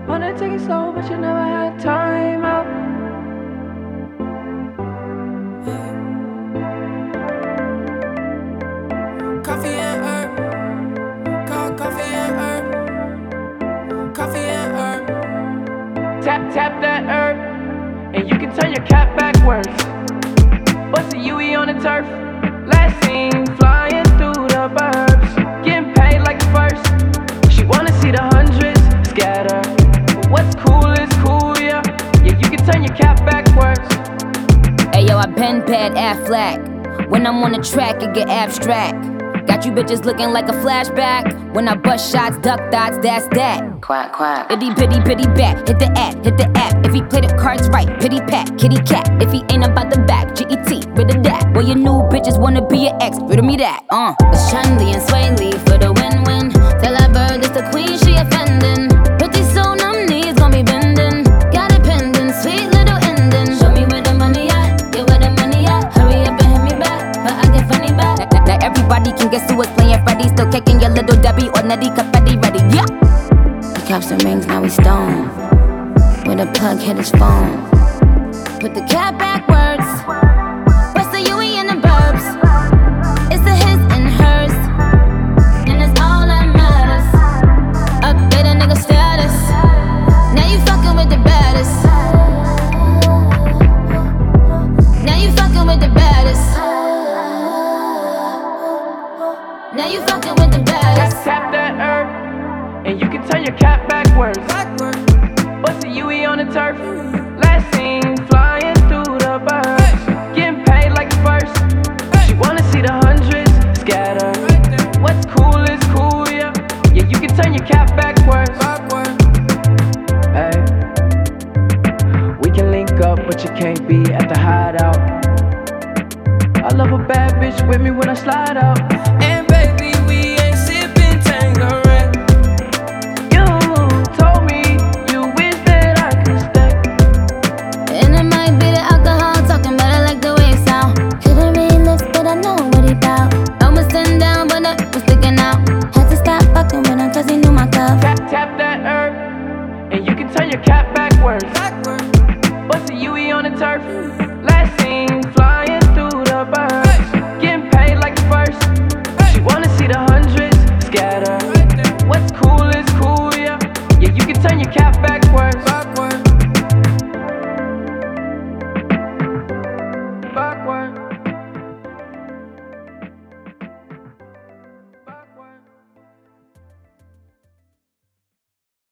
Wanna take it slow, but you never had time out. Coffee and herb. Coffee and herb. Coffee and herb. Tap, tap that herb, and you can turn your cap backwards. Bust a UE on the turf. Last seen flying through the burbs. Getting paid like the first. She wanna see the hundreds scatter. But what's cool is cool, yeah. Yeah, you can turn your cap backwards. Ayo, I been bad Affleck. When I'm on the track, it get abstract. Got you bitches looking like a flashback. When I bust shots, duck dots, that's that. Quack, quack. Itty bitty bitty bat, hit the app. If he play the cards right, pity pat, kitty cat. If he ain't about the back, GET, rid of that. Well, your new bitches wanna be your ex, rid of me that. It's Chun-Li and Sway Lee for the win-win. Tell that bird it's the queen, she offending. Pretty soon, them knees gon' be bending. Got a pendant, sweet little ending. Show me where the money at, yeah, where the money at. Hurry up and hit me back, but I get funny back. Now everybody can guess who was playing Freddy. Still kicking your little Debbie or Nettie Confetti ready, yeah. The caps and rings, now we stone. With a plug hit his phone. Put the cap backwards. Bust the UE in the burbs. It's the his and hers. And it's all that matters. Update a nigga status. Now you fucking with the baddest. Now you fucking with the baddest. Now you fucking with the baddest. Tap that herb, and you can turn your cap backwards. Bust a UE on the turf. Last seen flying through the burbs. Getting paid like the first. She wanna see the hundreds scatter. What's cool is cool, yeah. Yeah, you can turn your cap backwards. Hey, we can link up, but you can't be at the hideout. I love a bad bitch with me when I slide out.